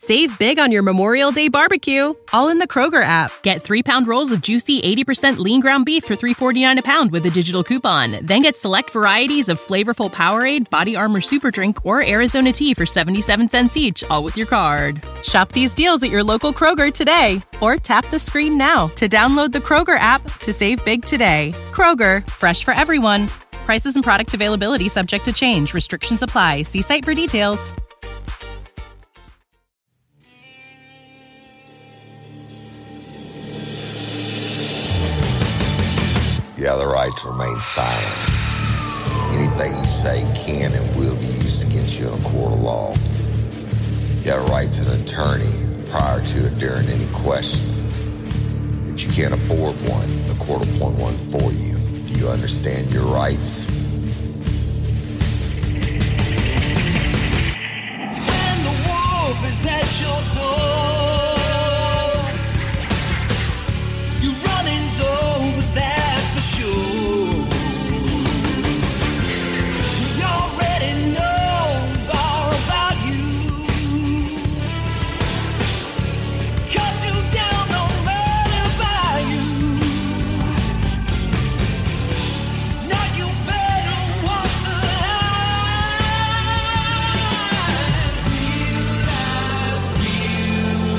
Save big on your Memorial Day barbecue, all in the Kroger app. Get 3-pound rolls of juicy 80% lean ground beef for $3.49 a pound with a digital coupon. Then get select varieties of flavorful Powerade, Body Armor Super Drink, or Arizona tea for 77 cents each, all with your card. Shop these deals at your local Kroger today, or tap the screen now to download the Kroger app to save big today. Kroger, fresh for everyone. Prices and product availability subject to change. Restrictions apply. See site for details. You have the right to remain silent. Anything you say can and will be used against you in a court of law. You have a right to an attorney prior to or during any question. If you can't afford one, the court will appoint one for you. Do you understand your rights? When the wolf is at your door, your running's over, that's for sure. He already knows all about you. Cut you down, no matter by you. Now you better walk the line. Real life, real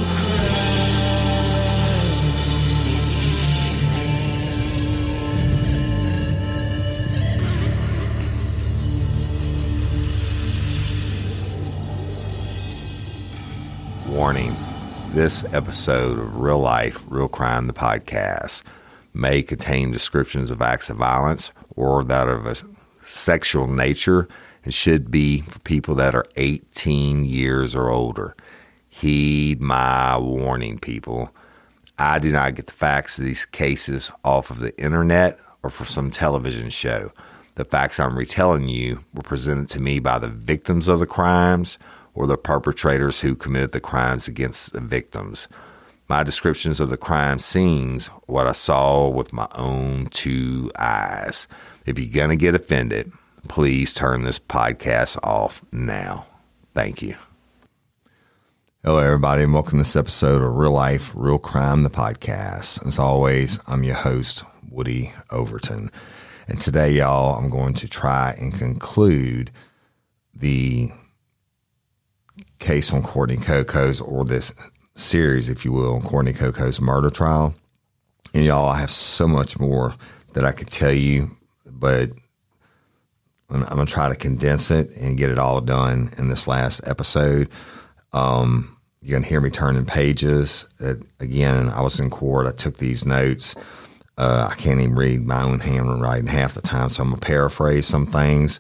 Warning, this episode of Real Life, Real Crime, the podcast, may contain descriptions of acts of violence or that of a sexual nature and should be for people that are 18 years or older. Heed my warning, people. I do not get the facts of these cases off of the internet or from some television show. The facts I'm retelling you were presented to me by the victims of the crimes or the perpetrators who committed the crimes against the victims. My descriptions of the crime scenes, what I saw with my own two eyes. If you're going to get offended, please turn this podcast off now. Thank you. Hello, everybody, and welcome to this episode of Real Life, Real Crime, the podcast. As always, I'm your host, Woody Overton. And today, y'all, I'm going to try and conclude the case on Courtney Coco's, or this series, if you will, on Courtney Coco's murder trial. And y'all, I have so much more that I could tell you, but I'm going to try to condense it and get it all done in this last episode. You're going to hear me turning pages. Again, I was in court. I took these notes. I can't even read my own handwriting half the time, so I'm going to paraphrase some things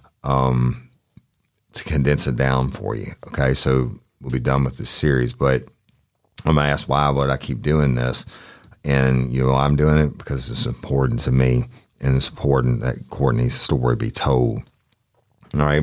to condense it down for you. Okay, so we'll be done with this series, but I'm going to ask why would I keep doing this? And, you know, I'm doing it because it's important to me, and it's important that Courtney's story be told. All right.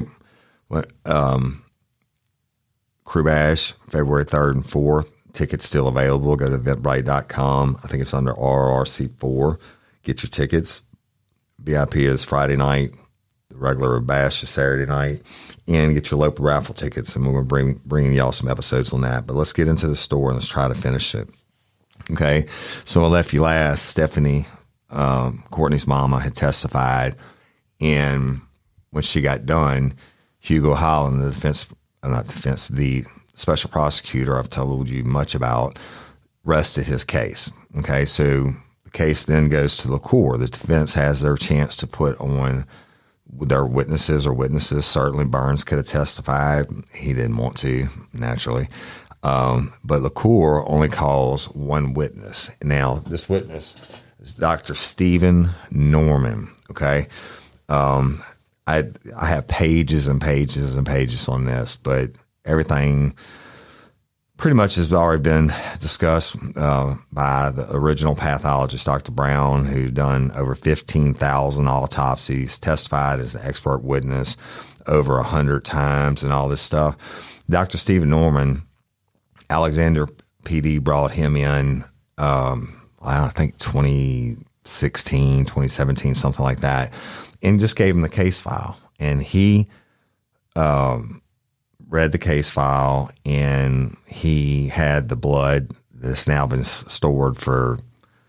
Crew Bash, February 3rd and 4th. Tickets still available. Go to Eventbrite.com. I think it's under RRC4. Get your tickets. VIP is Friday night. The regular bash is Saturday night. And get your local raffle tickets. And we're going to bring y'all some episodes on that. But let's get into the story and let's try to finish it. Okay. So I left you last. Stephanie, Courtney's mama, had testified. And when she got done, Hugo Holland, the special prosecutor I've told you much about, rested his case. Okay, so the case then goes to the court. The defense has their chance to put on their witnesses. Certainly Burns could have testified. He didn't want to, naturally. But the court only calls one witness. Now, this witness is Dr. Stephen Norman. Okay, I have pages and pages and pages on this, but everything pretty much has already been discussed by the original pathologist, Dr. Brown, who done over 15,000 autopsies, testified as an expert witness over 100 times and all this stuff. Dr. Stephen Norman, Alexander PD brought him in, I think 2016, 2017, something like that, and just gave him the case file. And he read the case file, and he had the blood that's now been stored for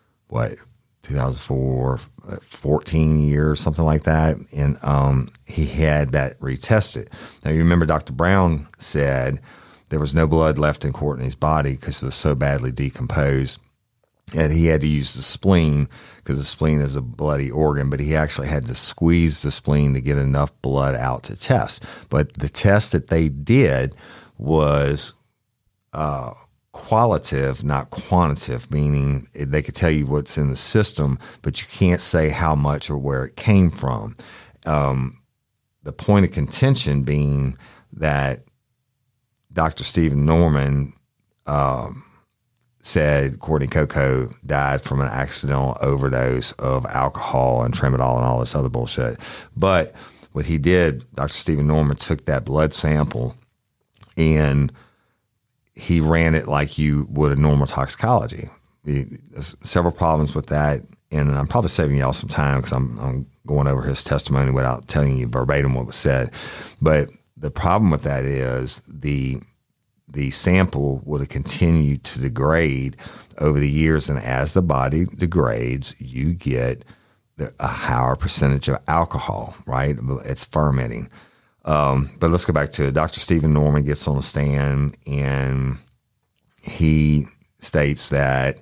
2004, 14 years, something like that. And he had that retested. Now, you remember Dr. Brown said there was no blood left in Courtney's body because it was so badly decomposed. And he had to use the spleen because the spleen is a bloody organ, but he actually had to squeeze the spleen to get enough blood out to test. But the test that they did was qualitative, not quantitative, meaning they could tell you what's in the system, but you can't say how much or where it came from. The point of contention being that Dr. Stephen Norman said Courtney Coco died from an accidental overdose of alcohol and tramadol and all this other bullshit. But what he did, Dr. Stephen Norman took that blood sample and he ran it like you would a normal toxicology. There's several problems with that, and I'm probably saving y'all some time because I'm going over his testimony without telling you verbatim what was said. But the problem with that is the sample would have continued to degrade over the years, and as the body degrades, you get a higher percentage of alcohol, right? It's fermenting. But let's go back to it. Dr. Stephen Norman gets on the stand, and he states that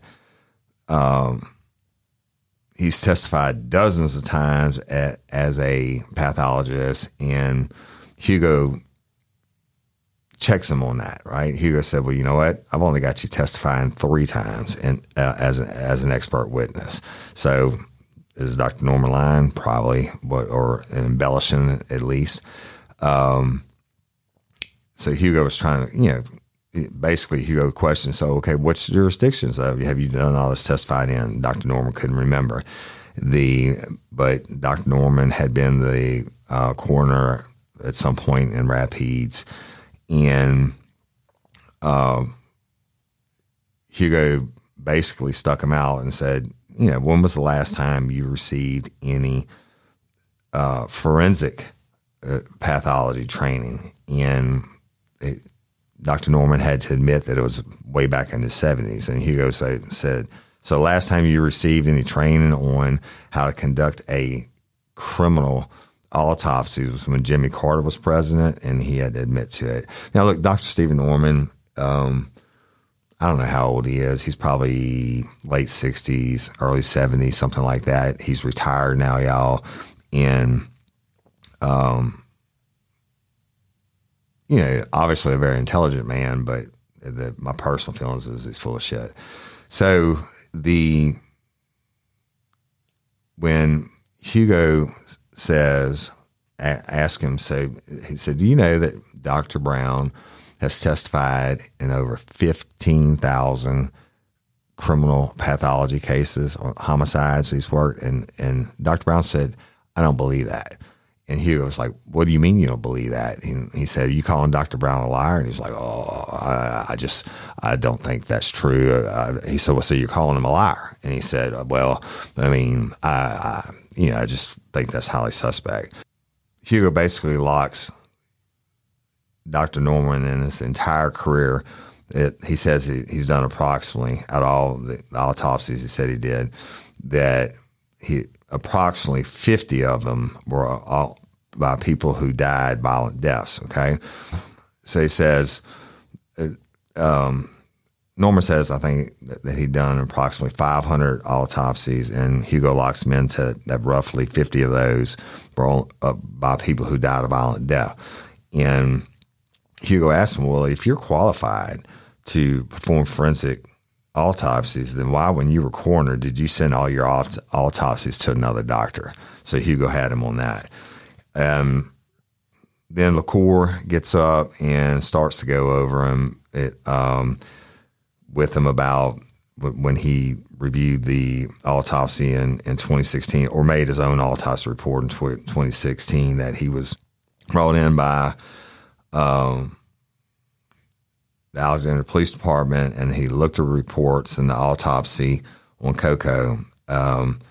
he's testified dozens of times as a pathologist, and Hugo checks him on that, right? Hugo said, well, you know what? I've only got you testifying 3 times as an expert witness. So is Dr. Norman lying? Probably, or embellishing at least. So Hugo was trying to, basically Hugo questioned, so, okay, what's jurisdictions have you done all this testifying in? Dr. Norman couldn't remember. But Dr. Norman had been the coroner at some point in Rapides, and Hugo basically stuck him out and said, when was the last time you received any forensic pathology training? And Dr. Norman had to admit that it was way back in the 70s. And Hugo said, so last time you received any training on how to conduct a criminal autopsy was when Jimmy Carter was president, and he had to admit to it. Now, look, Dr. Stephen Norman, I don't know how old he is. He's probably late 60s, early 70s, something like that. He's retired now, y'all. And, obviously a very intelligent man, but my personal feelings is he's full of shit. So when Hugo ask him, so he said, do you know that Dr. Brown has testified in over 15,000 criminal pathology cases or homicides he's worked? And Dr. Brown said, I don't believe that. And Hugo was like, what do you mean you don't believe that? And he said, are you calling Dr. Brown a liar? And he's like, I don't think that's true. He said, well, so you're calling him a liar? And he said, well, I mean, I just think that's highly suspect. Hugo basically locks Dr. Norman in his entire career. He says he's done approximately, out of all the autopsies he said he did, that approximately 50 of them were all by people who died violent deaths, okay? So he says, Norman says, I think that he'd done approximately 500 autopsies, and Hugo locks him into that roughly 50 of those were by people who died of violent death. And Hugo asked him, well, if you're qualified to perform forensic autopsies, then why, when you were coroner, did you send all your autopsies to another doctor? So Hugo had him on that. Then LaCour gets up and starts to go over him with him about when he reviewed the autopsy in 2016, or made his own autopsy report in 2016, that he was brought in by the Alexandria Police Department, and he looked at reports and the autopsy on Coco.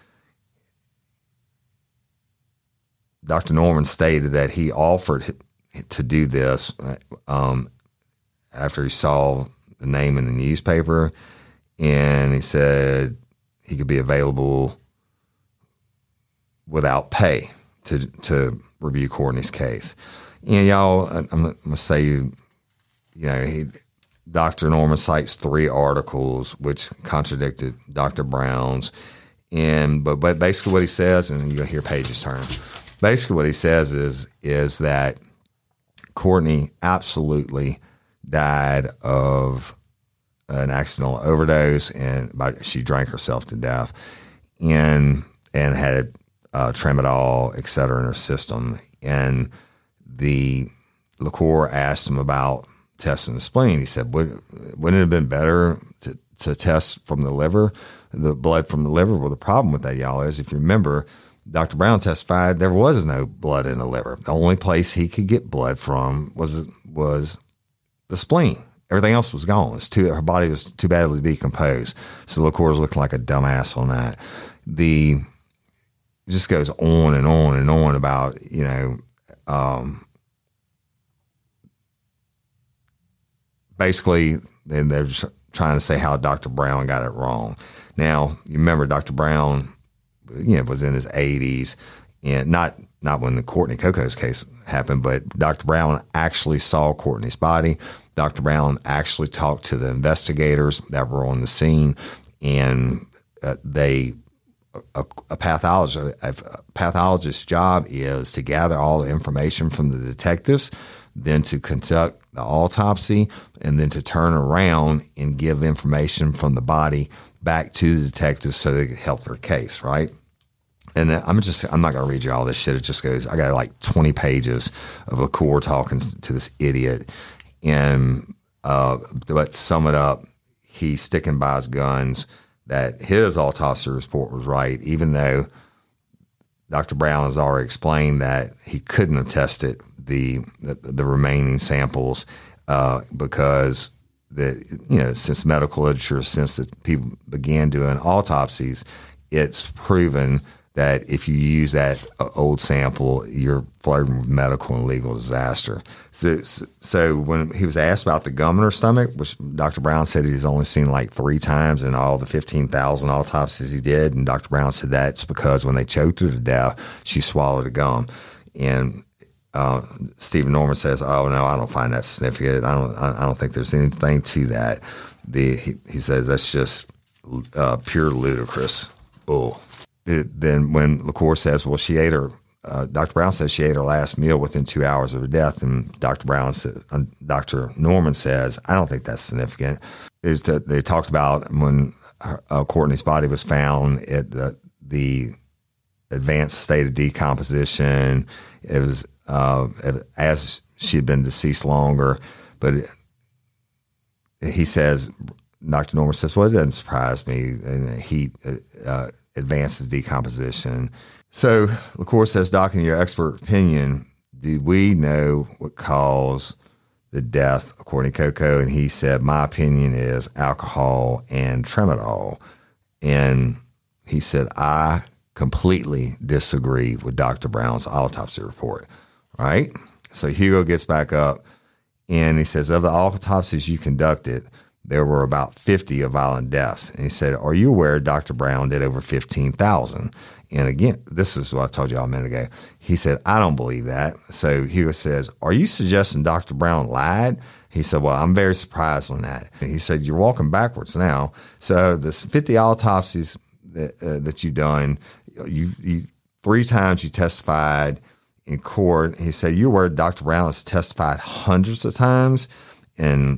Dr. Norman stated that he offered to do this after he saw the name in the newspaper, and he said he could be available without pay to review Courtney's case. And y'all, I'm going to say, Dr. Norman cites 3 articles which contradicted Dr. Brown's. But basically what he says, and you'll hear pages turn. Basically what he says is that Courtney absolutely died of an accidental overdose, and she drank herself to death, and had tramadol, et cetera, in her system. And the LaCour asked him about testing the spleen. He said, wouldn't it have been better to test from the liver, the blood from the liver? Well, the problem with that, y'all, is if you remember, Dr. Brown testified there was no blood in the liver. The only place he could get blood from was the spleen. Everything else was gone. Her body was too badly decomposed. So LaCour's looking like a dumbass on that. It just goes on and on and on about, basically, then they're just trying to say how Dr. Brown got it wrong. Now, you remember Dr. Brown, was in his 80s, and not when the Courtney Coco's case happened, but Dr. Brown actually saw Courtney's body. Dr. Brown actually talked to the investigators that were on the scene, and a pathologist's job is to gather all the information from the detectives, then to conduct the autopsy, and then to turn around and give information from the body back to the detectives so they could help their case, right? And I'm not going to read you all this shit. It just goes, I got like 20 pages of LaCour talking to this idiot. And, but to sum it up, he's sticking by his guns that his autopsy report was right, even though Dr. Brown has already explained that he couldn't have tested the remaining samples because since medical literature, since the people began doing autopsies, it's proven that if you use that old sample, you're flirting with medical and legal disaster. So when he was asked about the gum in her stomach, which Dr. Brown said he's only seen like 3 times in all the 15,000 autopsies he did, and Dr. Brown said that's because when they choked her to death, she swallowed a gum. And Stephen Norman says, "Oh no, I don't find that significant. I don't think there's anything to that." He says that's just pure ludicrous bull. Then when LaCour says, "Well, she ate her," Dr. Brown says she ate her last meal within 2 hours of her death, and Dr. Norman says, "I don't think that's significant." They talked about when Courtney's body was found at the advanced state of decomposition. It was as she had been deceased longer, but he says, Dr. Norman says, "Well, it doesn't surprise me." And he advances decomposition. So LaCour says, "Doc, in your expert opinion, do we know what caused the death of Courtney Coco?" And he said, "My opinion is alcohol and tramadol." And he said, "I completely disagree with Dr. Brown's autopsy report." Right? So Hugo gets back up and he says, "Of the autopsies you conducted, there were about 50 of violent deaths." And he said, "Are you aware Dr. Brown did over 15,000? And again, this is what I told you all a minute ago. He said, "I don't believe that." So Hugo says, "Are you suggesting Dr. Brown lied?" He said, "Well, I'm very surprised on that." And he said, "You're walking backwards now." So the 50 autopsies that you've done, you 3 times you testified in court. He said, "You were Dr. Brown has testified hundreds of times," and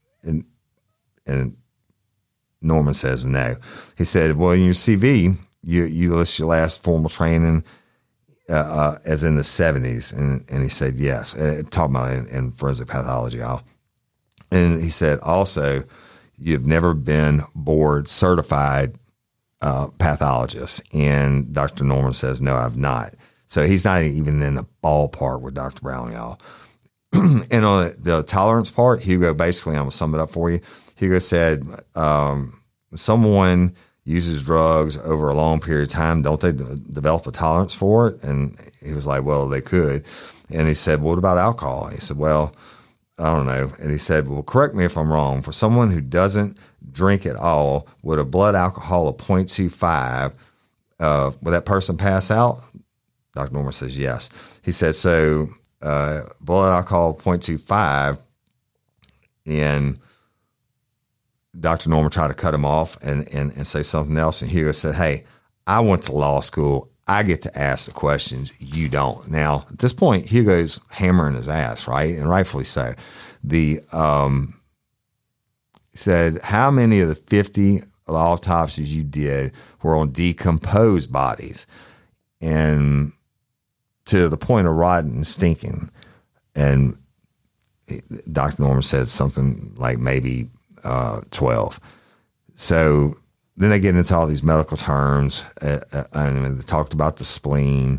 Norman says no. He said, "Well, in your CV, you list your last formal training as in the 70s," and he said yes. Talking about it in forensic pathology, y'all. And he said also, "You've never been board certified pathologist," and Dr. Norman says, "No, I've not." So he's not even in the ballpark with Dr. Brown, y'all. And on the tolerance part, Hugo, basically, I'm going to sum it up for you. Hugo said, someone uses drugs over a long period of time, don't they develop a tolerance for it? And he was like, "Well, they could." And he said, what about alcohol? He said, well, I don't know. And he said, well, correct me if I'm wrong. For someone who doesn't drink at all, with a blood alcohol of 0.25, will that person pass out? Dr. Norman says, yes. He said, so blood alcohol 0.25, and Dr. Norman tried to cut him off and say something else. And Hugo said, hey, I went to law school. I get to ask the questions. You don't. Now, at this point, Hugo's hammering his ass, right? And rightfully so. He said, how many of the 50 autopsies you did were on decomposed bodies? And to the point of rotting and stinking. And Dr. Norman said something like maybe 12. So then they get into all these medical terms, and they talked about the spleen.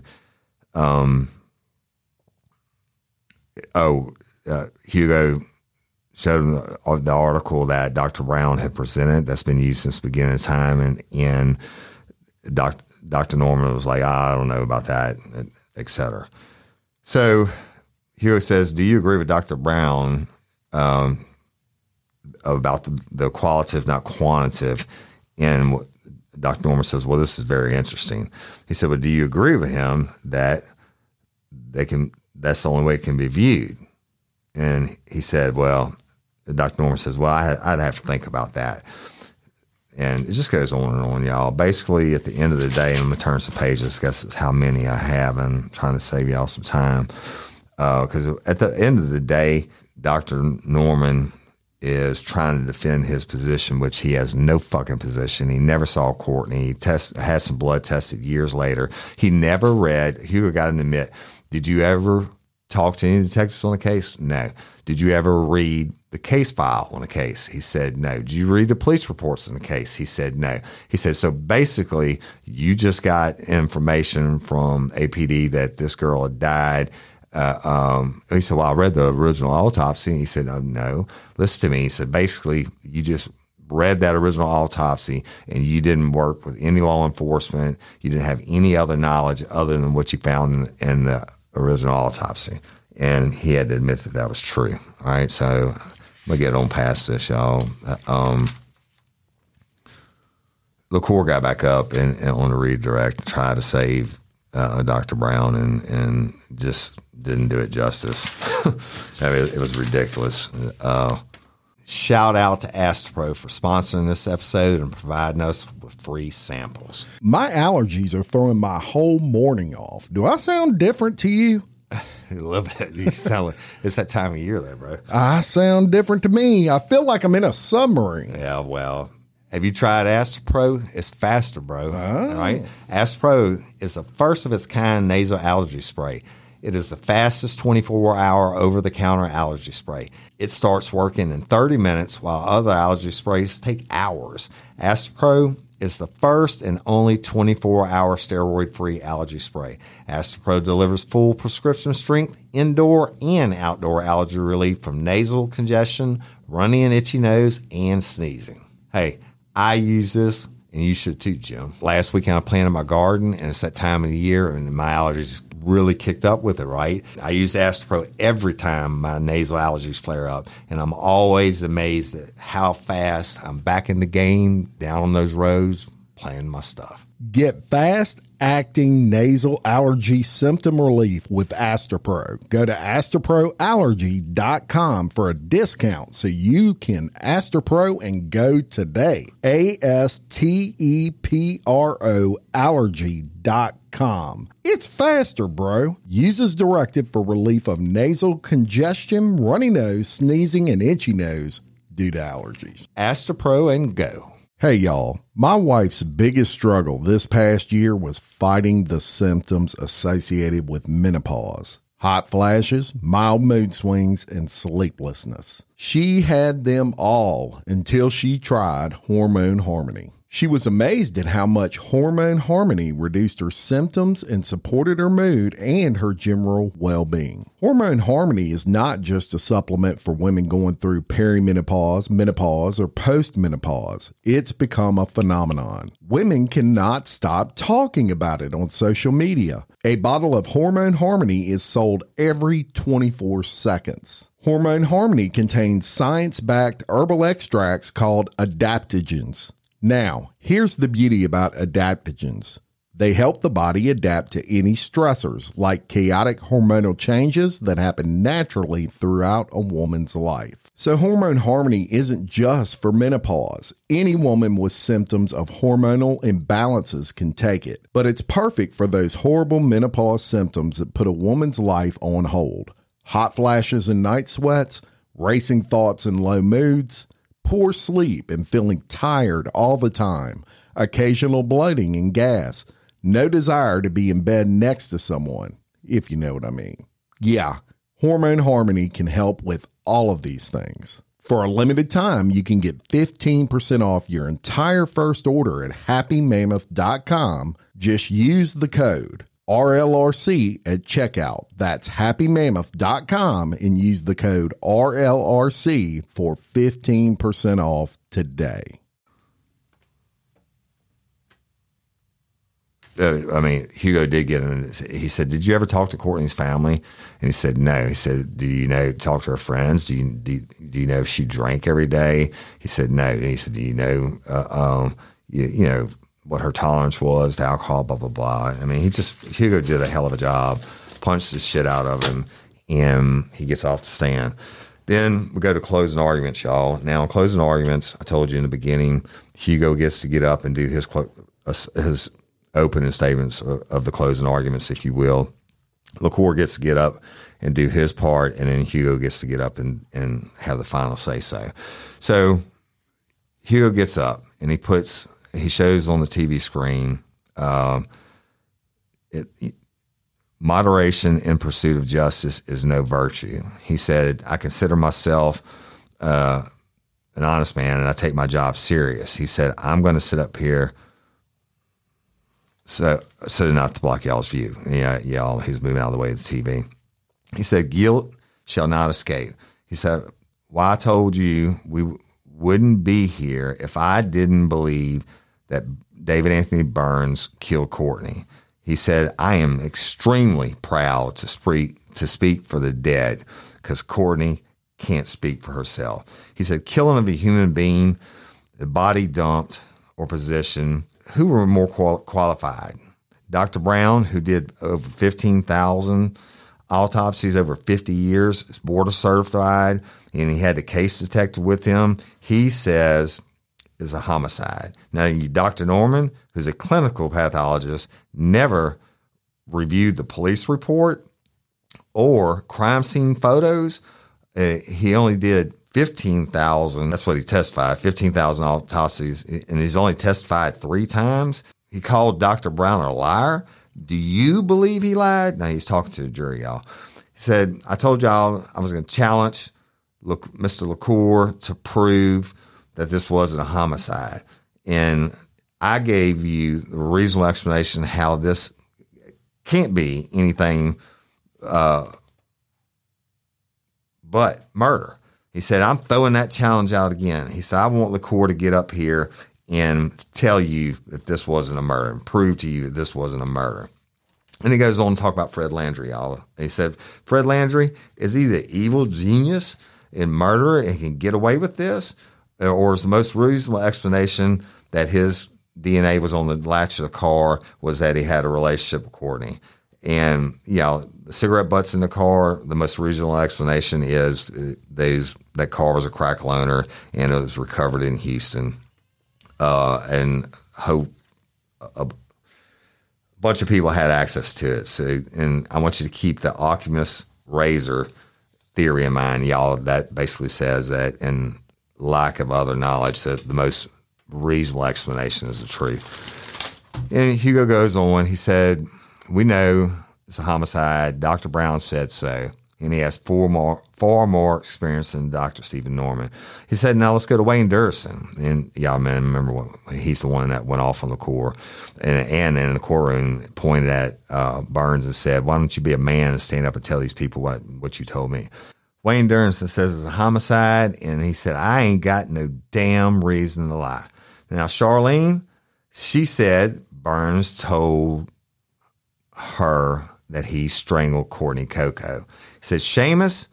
Hugo showed him the article that Dr. Brown had presented that's been used since the beginning of time, and Dr. Norman was like, I don't know about that, et cetera. So Hugo says, do you agree with Dr. Brown about the qualitative, not quantitative? And Dr. Norman says, well, this is very interesting. He said, well, do you agree with him that that's the only way it can be viewed? And he said, well, Dr. Norman says, well, I'd have to think about that. And it just goes on and on, y'all. Basically, at the end of the day, and I'm going to turn some pages, guess it's how many I have, and I'm trying to save y'all some time. Because at the end of the day, Dr. Norman is trying to defend his position, which he has no fucking position. He never saw Courtney. He had some blood tested years later. He never read. Hugo got to admit, did you ever talk to any detectives on the case? No. Did you ever read the case file on the case? He said no. Did you read the police reports on the case? He said no. He said, so basically, you just got information from APD that this girl had died. He said, well, I read the original autopsy. And he said, oh, no, listen to me. He said, basically, you just read that original autopsy and you didn't work with any law enforcement. You didn't have any other knowledge other than what you found in the original autopsy. And he had to admit that that was true. All right. So I'm going to get on past this, y'all. LaCour got back up and on the redirect to try to save Dr. Brown and just didn't do it justice. I mean, it was ridiculous. Shout out to Astepro for sponsoring this episode and providing us with free samples. My allergies are throwing my whole morning off. Do I sound different to you? A little bit. You sound like it's that time of year there, bro. I sound different to me. I feel like I'm in a submarine. Yeah, well, have you tried Astepro? It's faster, bro. All right? Astepro is the first of its kind nasal allergy spray. It is the fastest 24-hour over-the-counter allergy spray. It starts working in 30 minutes while other allergy sprays take hours. Astepro is the first and only 24-hour steroid-free allergy spray. Astepro delivers full prescription strength, indoor and outdoor allergy relief from nasal congestion, runny and itchy nose, and sneezing. Hey, I use this, and you should too, Jim. Last weekend I planted my garden, and it's that time of the year, and my allergies really kicked up with it, right? I use Astepro every time my nasal allergies flare up, and I'm always amazed at how fast I'm back in the game, down on those roads, playing my stuff. Get fast-acting nasal allergy symptom relief with Astepro. Go to AsteproAllergy.com for a discount so you can Astepro and go today. ASTEPRO allergy.com. It's faster, bro. Use as directed for relief of nasal congestion, runny nose, sneezing, and itchy nose due to allergies. Astepro and go. Hey, y'all. My wife's biggest struggle this past year was fighting the symptoms associated with menopause. Hot flashes, mild mood swings, and sleeplessness. She had them all until she tried Hormone Harmony. She was amazed at how much Hormone Harmony reduced her symptoms and supported her mood and her general well-being. Hormone Harmony is not just a supplement for women going through perimenopause, menopause, or postmenopause. It's become a phenomenon. Women cannot stop talking about it on social media. A bottle of Hormone Harmony is sold every 24 seconds. Hormone Harmony contains science-backed herbal extracts called adaptogens. Now, here's the beauty about adaptogens. They help the body adapt to any stressors, like chaotic hormonal changes that happen naturally throughout a woman's life. So Hormone Harmony isn't just for menopause. Any woman with symptoms of hormonal imbalances can take it, but it's perfect for those horrible menopause symptoms that put a woman's life on hold. Hot flashes and night sweats, racing thoughts and low moods, poor sleep and feeling tired all the time, occasional bloating and gas, no desire to be in bed next to someone, if you know what I mean. Yeah, Hormone Harmony can help with all of these things. For a limited time, you can get 15% off your entire first order at happymammoth.com. Just use the code RLRC at checkout. That's happymammoth.com and use the code RLRC for 15% off today. Hugo did get in. He said, "Did you ever talk to Courtney's family?" And he said, "No." He said, "Do you know, talk to her friends? Do you know if she drank every day?" He said, "No." And he said, "Do you know, you know, what her tolerance was to alcohol, blah, blah, blah." I mean, Hugo did a hell of a job, punched the shit out of him, and he gets off the stand. Then we go to closing arguments, y'all. Now, in closing arguments, I told you in the beginning, Hugo gets to get up and do his opening statements of the closing arguments, if you will. LaCour gets to get up and do his part, and then Hugo gets to get up and have the final say-so. So Hugo gets up, and he shows on the TV screen, moderation in pursuit of justice is no virtue. He said, "I consider myself an honest man, and I take my job serious." He said, "I'm going to sit up here so not to block y'all's view." Yeah, y'all, he's moving out of the way of the TV. He said, "Guilt shall not escape." He said, "Why I told you we wouldn't be here if I didn't believe that David Anthony Burns killed Courtney." He said, "I am extremely proud to speak for the dead because Courtney can't speak for herself." He said, "Killing of a human being, the body dumped or positioned, who were more qualified? Dr. Brown, who did over 15,000 autopsies over 50 years, is board certified, and he had the case detective with him. He says is a homicide. Now, Dr. Norman, who's a clinical pathologist, never reviewed the police report or crime scene photos. He only did 15,000. That's what he testified, 15,000 autopsies, and he's only testified 3 times. He called Dr. Brown a liar. Do you believe he lied? Now, he's talking to the jury, y'all. He said, "I told y'all I was going to challenge Mr. LaCour to prove that this wasn't a homicide. And I gave you the reasonable explanation how this can't be anything but murder." He said, "I'm throwing that challenge out again." He said, "I want LaCour to get up here and tell you that this wasn't a murder and prove to you that this wasn't a murder." And he goes on to talk about Fred Landry, y'all. He said, "Fred Landry, is he the evil genius and murderer and can get away with this? Or is the most reasonable explanation that his DNA was on the latch of the car was that he had a relationship with Courtney?" And, the cigarette butts in the car, the most reasonable explanation is that car was a crack loaner and it was recovered in Houston. And a bunch of people had access to it. So, and I want you to keep the Occam's razor theory in mind, y'all. That basically says that in lack of other knowledge, that the most reasonable explanation is the truth. And Hugo goes on. He said, "We know it's a homicide. Dr. Brown said so." And he has four far more experienced than Dr. Stephen Norman. He said, now let's go to Wayne Durson. And y'all remember he's the one that went off on the Corps and in the courtroom pointed at Burns and said, why don't you be a man and stand up and tell these people what you told me? Wayne Durson says it's a homicide, and he said, I ain't got no damn reason to lie. Now, Charlene, she said Burns told her that he strangled Courtney Coco. He said Seamus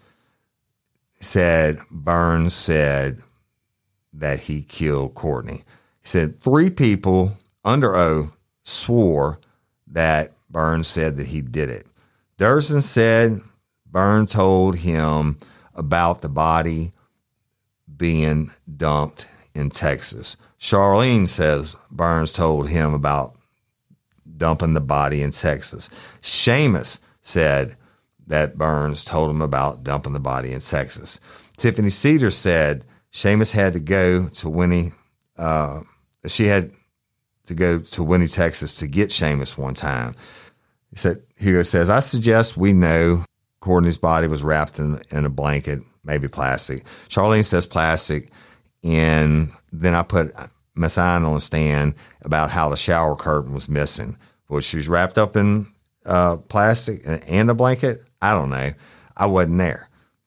said Burns said that he killed Courtney. He said 3 people under oath swore that Burns said that he did it. Durson said Burns told him about the body being dumped in Texas. Charlene says Burns told him about dumping the body in Texas. Seamus said that Burns told him about dumping the body in Texas. Tiffany Cedar said Seamus had to go to Winnie. She had to go to Winnie, Texas to get Seamus one time. He said, Hugo says, I suggest we know Courtney's body was wrapped in a blanket, maybe plastic. Charlene says plastic. And then I put Miss Ann on the stand about how the shower curtain was missing. Well, she was wrapped up in plastic and a blanket. I don't know. I wasn't there.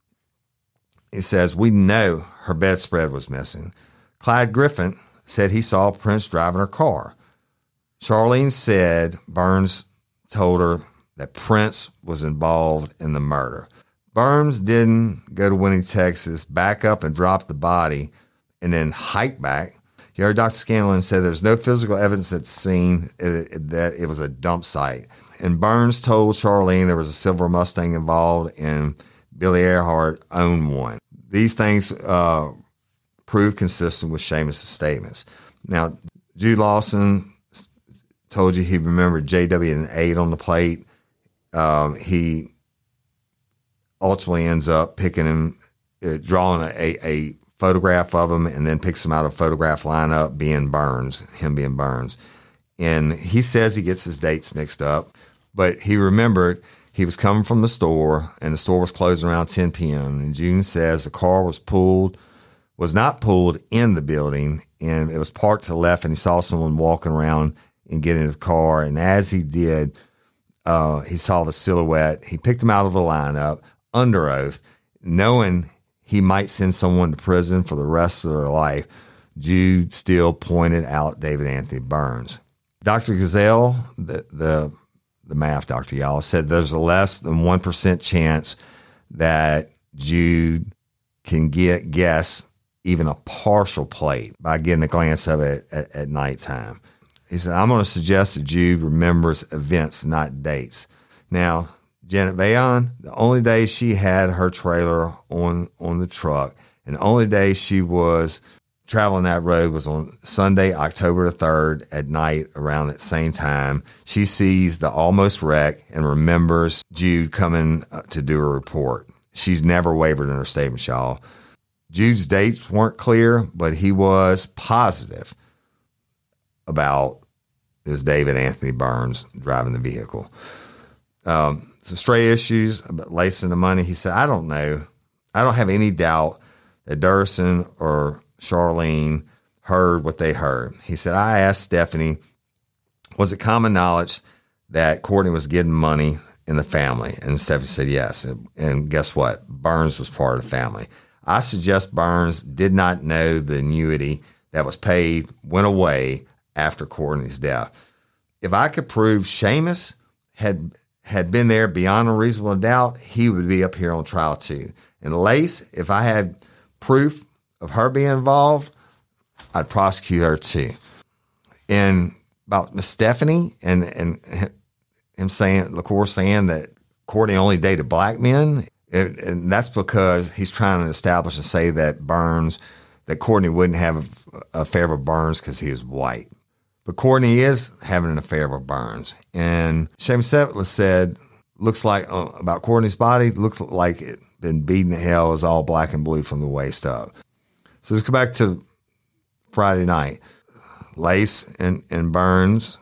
He says, we know her bedspread was missing. Clyde Griffin said he saw Prince driving her car. Charlene said Burns told her that Prince was involved in the murder. Burns didn't go to Winnie, Texas, back up and drop the body and then hike back. You heard Dr. Scanlon said there's no physical evidence at the scene that it was a dump site. And Burns told Charlene there was a silver Mustang involved and Billy Earhart owned one. These things proved consistent with Seamus' statements. Now, Jude Lawson told you he remembered JW and 8 on the plate. He ultimately ends up picking him, drawing a photograph of him, and then picks him out of a photograph lineup being Burns, him being Burns. And he says he gets his dates mixed up, but he remembered he was coming from the store, and the store was closing around 10 p.m. And June says the car was not pulled in the building, and it was parked to the left, and he saw someone walking around and get into the car. And as he did, he saw the silhouette. He picked him out of the lineup under oath, knowing he might send someone to prison for the rest of their life. Jude still pointed out David Anthony Burns. Dr. Gazelle, the math doctor, y'all, said there's a less than 1% chance that Jude can guess even a partial plate by getting a glance of it at nighttime. He said, I'm going to suggest that Jude remembers events, not dates. Now, Janet Bayon, the only day she had her trailer on the truck, and the only day she was traveling that road was on Sunday, October the 3rd at night around that same time. She sees the almost wreck and remembers Jude coming to do a report. She's never wavered in her statements, y'all. Jude's dates weren't clear, but he was positive about it was David Anthony Burns driving the vehicle. Some stray issues about lacing the money. He said, I don't know. I don't have any doubt that Durson or Charlene heard what they heard. He said, I asked Stephanie, was it common knowledge that Courtney was getting money in the family? And Stephanie said yes. And guess what? Burns was part of the family. I suggest Burns did not know the annuity that was paid went away after Courtney's death. If I could prove Seamus had been there beyond a reasonable doubt, he would be up here on trial too. And Lace, if I had proof of her being involved, I'd prosecute her too. And about Miss Stephanie and him saying, LaCour saying that Courtney only dated black men, and that's because he's trying to establish and say that Courtney wouldn't have an affair with Burns because he was white. But Courtney is having an affair with Burns. And Seamus Settler said, looks like, about Courtney's body, looks like it been beaten to hell, is all black and blue from the waist up. So let's go back to Friday night. Lace and Burns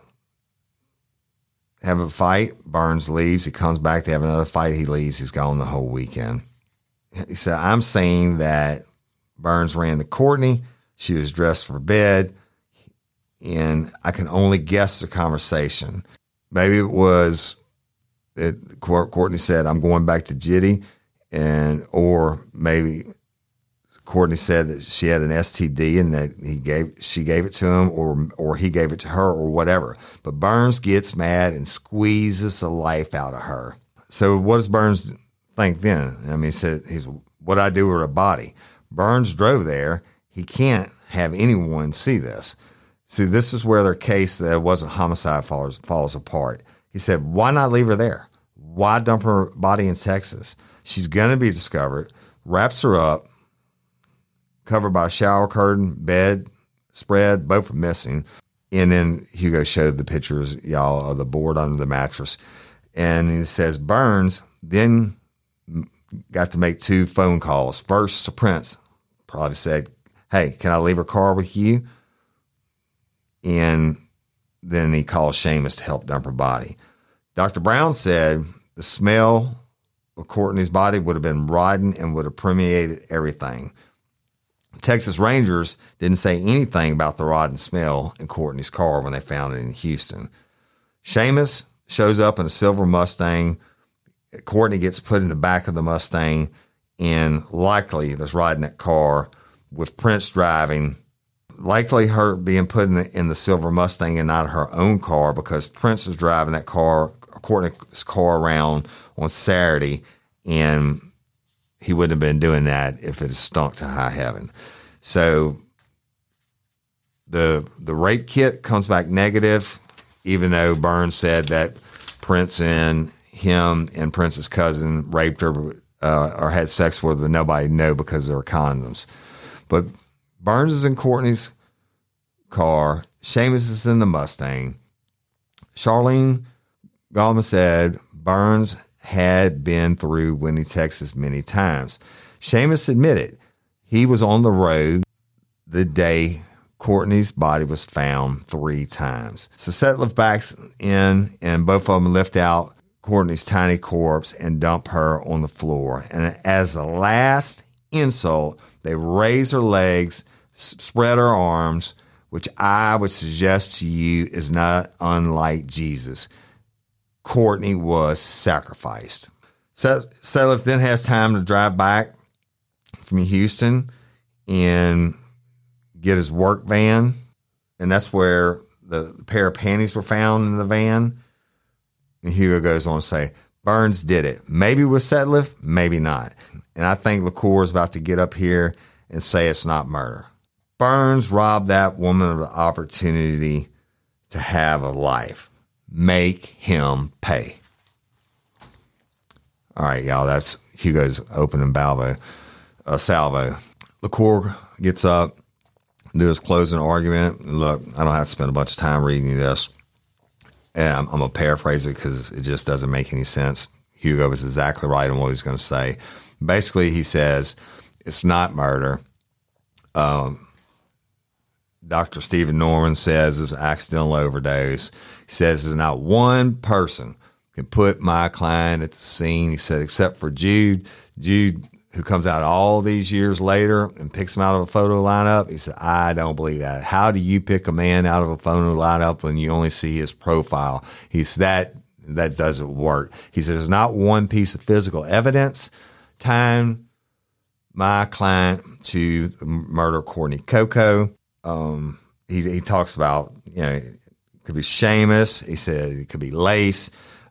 have a fight. Burns leaves. He comes back to have another fight. He leaves. He's gone the whole weekend. He said, I'm saying that Burns ran to Courtney. She was dressed for bed, and I can only guess the conversation. Maybe it was that Courtney said, I'm going back to Jitty, or maybe Courtney said that she had an STD and that she gave it to him, or he gave it to her, or whatever. But Burns gets mad and squeezes the life out of her. So what does Burns think then? I mean, he said, what I do with her body. Burns drove there. He can't have anyone see this. See, this is where their case that it wasn't homicide falls apart. He said, why not leave her there? Why dump her body in Texas? She's going to be discovered, wraps her up, covered by a shower curtain, bed, spread, both are missing. And then Hugo showed the pictures, y'all, of the board under the mattress. And he says Burns then got to make 2 phone calls. First to Prince, probably said, hey, can I leave her car with you? And then he called Seamus to help dump her body. Dr. Brown said the smell of Courtney's body would have been rotten and would have permeated everything. Texas Rangers didn't say anything about the rotten smell in Courtney's car when they found it in Houston. Seamus shows up in a silver Mustang. Courtney gets put in the back of the Mustang, and likely there's riding that car with Prince driving. Likely her being put in the silver Mustang and not her own car, because Prince is driving that car, Courtney's car, around on Saturday, and he wouldn't have been doing that if it had stunk to high heaven. So the rape kit comes back negative, even though Burns said that Prince and him and Prince's cousin raped her or had sex with her, but nobody knew because there were condoms. But Burns is in Courtney's car. Seamus is in the Mustang. Charlene Gallman said Burns had been through Winnie, Texas many times. Seamus admitted he was on the road the day Courtney's body was found 3 times. So Sutliff backs in, and both of them lift out Courtney's tiny corpse and dump her on the floor. And as a last insult, they raise her legs, spread her arms, which I would suggest to you is not unlike Jesus. Courtney was sacrificed. Sutliff then has time to drive back from Houston and get his work van, and that's where the pair of panties were found in the van. And Hugo goes on to say, Burns did it. Maybe with Sutliff, maybe not. And I think LaCour is about to get up here and say it's not murder. Burns robbed that woman of the opportunity to have a life. Make him pay. All right, y'all, that's Hugo's opening salvo. LaCour gets up, do his closing argument. Look, I don't have to spend a bunch of time reading this. And I'm going to paraphrase it because it just doesn't make any sense. Hugo was exactly right on what he's going to say. Basically, he says it's not murder. Dr. Stephen Norman says it's an accidental overdose. He says there's not one person can put my client at the scene. He said, except for Jude. Jude, who comes out all these years later and picks him out of a photo lineup. He said, I don't believe that. How do you pick a man out of a photo lineup when you only see his profile? He said, that doesn't work. He said, there's not one piece of physical evidence tying my client to murder Courtney Coco. He talks about, it could be Seamus. He said it could be Lace,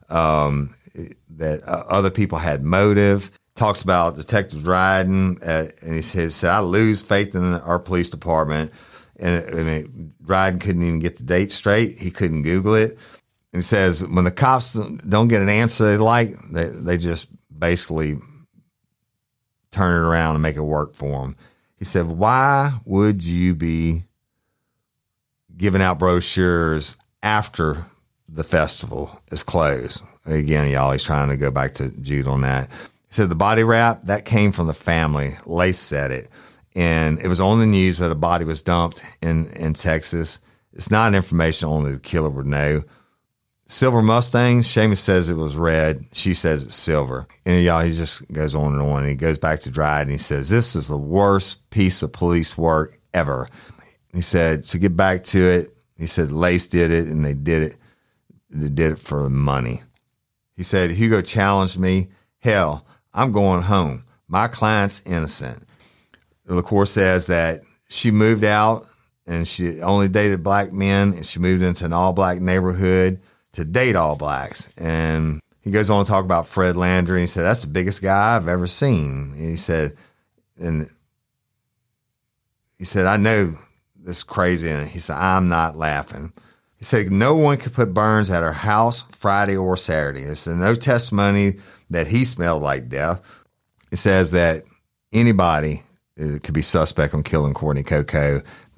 that other people had motive. Talks about Detective Dryden, and he said, I lose faith in our police department. And Dryden couldn't even get the date straight. He couldn't Google it. And he says, when the cops don't get an answer they like, they just basically turn it around and make it work for them. He said, why would you be giving out brochures after the festival is closed? Again, y'all, he's trying to go back to Jude on that. He said the body wrap, that came from the family. Lace said it. And it was on the news that a body was dumped in Texas. It's not information only the killer would know. Silver Mustang, Seamus says it was red. She says it's silver. And y'all, he just goes on and on. And he goes back to Dryden. And he says, this is the worst piece of police work ever. He said, to get back to it, he said, Lace did it, and they did it. They did it for the money. He said, Hugo challenged me. Hell, I'm going home. My client's innocent. LaCour says that she moved out and she only dated black men, and she moved into an all-black neighborhood to date all blacks. And he goes on to talk about Fred Landry. He said, that's the biggest guy I've ever seen. And he said, I know this is crazy. And he said, I'm not laughing. He said, no one could put Burns at her house Friday or Saturday. He said, no testimony that he smelled like death. It says that anybody could be suspect on killing Courtney Coco.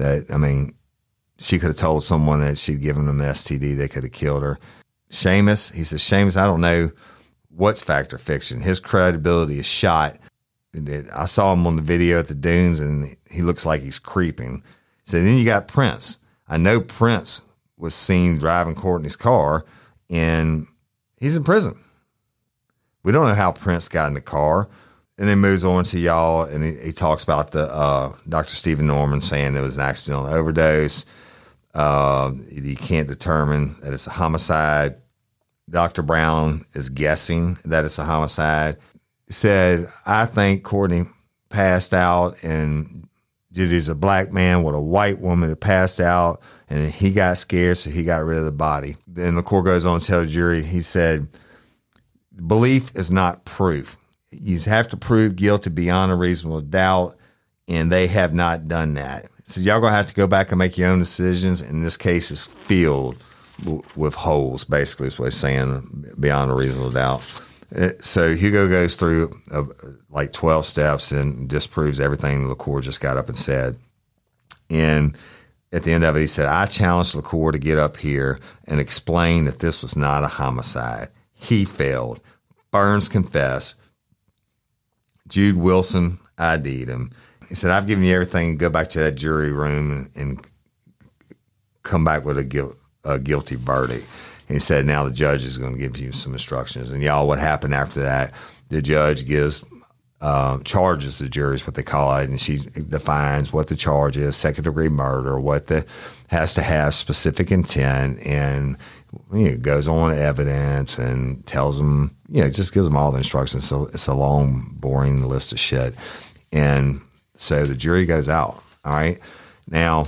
She could have told someone that she'd given them the STD. They could have killed her. Seamus, he says, Seamus, I don't know what's fact or fiction. His credibility is shot. I saw him on the video at the dunes, and he looks like he's creeping. So then you got Prince. I know Prince was seen driving Courtney's car, and he's in prison. We don't know how Prince got in the car. And then moves on to y'all, and he talks about the Dr. Stephen Norman saying it was an accidental overdose. You can't determine that it's a homicide. Dr. Brown is guessing that it's a homicide. He said, I think Courtney passed out, and Judy's a black man with a white woman that passed out, and he got scared, so he got rid of the body. Then the court goes on to tell the jury, he said, belief is not proof. You have to prove guilty beyond a reasonable doubt, and they have not done that. So y'all going to have to go back and make your own decisions. And this case is filled with holes, basically, is what he's saying, beyond a reasonable doubt. So Hugo goes through like 12 steps and disproves everything LaCour just got up and said. And at the end of it, he said, I challenged LaCour to get up here and explain that this was not a homicide. He failed. Burns confessed. Jude Wilson ID'd him. He said, I've given you everything. Go back to that jury room and come back with a guilty verdict. And he said, now the judge is going to give you some instructions. And y'all, what happened after that, the judge gives charges the jury is what they call it. And she defines what the charge is, second-degree murder, has to have specific intent, and goes on evidence and tells them, just gives them all the instructions. So it's a long, boring list of shit. And so the jury goes out. All right. Now,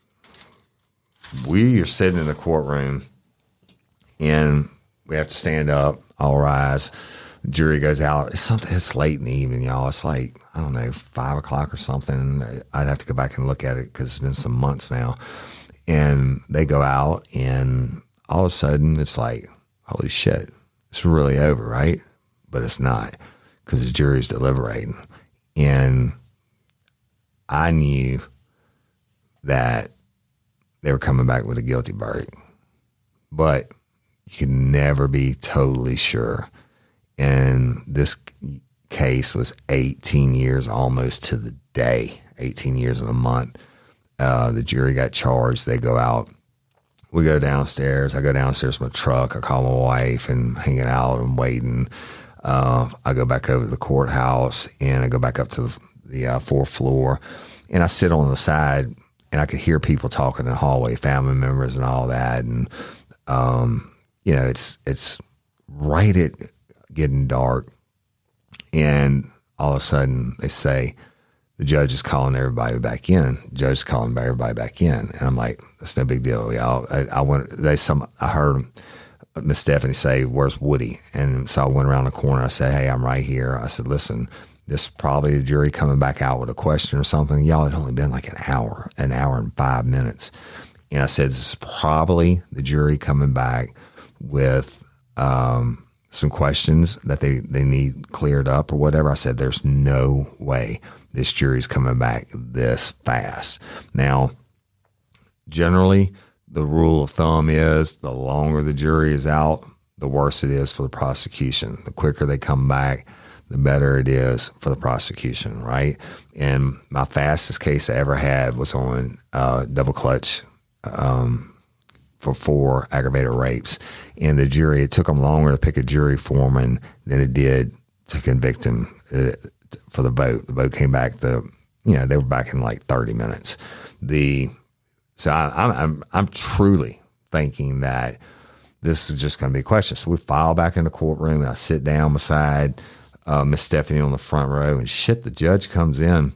we are sitting in the courtroom, and we have to stand up, all rise. The jury goes out. It's late in the evening, y'all. It's like, I don't know, 5 o'clock or something. I'd have to go back and look at it because it's been some months now. And they go out, and all of a sudden, it's like, holy shit, it's really over, right? But it's not, because the jury's deliberating. And I knew that they were coming back with a guilty verdict. But you can never be totally sure. And this case was 18 years almost to the day, 18 years in a month. The jury got charged. They go out. We go downstairs. I go downstairs to my truck. I call my wife and hanging out and waiting. I go back over to the courthouse, and I go back up to the fourth floor, and I sit on the side, and I could hear people talking in the hallway, family members and all that. And, it's right at getting dark. And all of a sudden they say, the judge is calling everybody back in. The judge is calling everybody back in. And I'm like, that's no big deal, y'all. I heard Miss Stephanie say, where's Woody? And so I went around the corner. I said, hey, I'm right here. I said, listen, this is probably the jury coming back out with a question or something. Y'all, had only been like an hour and 5 minutes. And I said, this is probably the jury coming back with some questions that they need cleared up or whatever. I said, there's no way this jury's coming back this fast. Now, generally, the rule of thumb is the longer the jury is out, the worse it is for the prosecution. The quicker they come back, the better it is for the prosecution, right? And my fastest case I ever had was on double clutch for 4 aggravated rapes. And the jury, it took them longer to pick a jury foreman than it did to convict him for the vote. The vote came back they were back in like 30 minutes. So I'm truly thinking that this is just going to be a question. So we file back in the courtroom, and I sit down beside Miss Stephanie on the front row, and the judge comes in.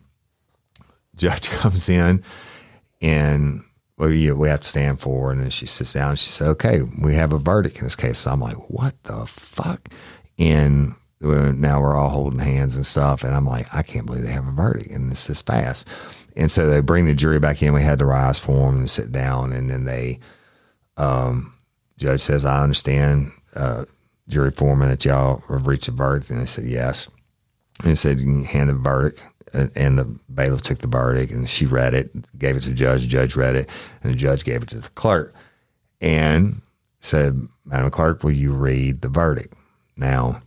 And we have to stand for her, and then she sits down and she said, okay, we have a verdict in this case. So I'm like, what the fuck? And now we're all holding hands and stuff, and I'm like, I can't believe they have a verdict, and it's this fast. And so they bring the jury back in. We had to rise for them and sit down, and then judge says, I understand, jury foreman, that y'all have reached a verdict. And they said, yes. And he said, you can hand the verdict. And the bailiff took the verdict, and she read it, gave it to the judge. The judge read it, and the judge gave it to the clerk and said, Madam Clerk, will you read the verdict? Now,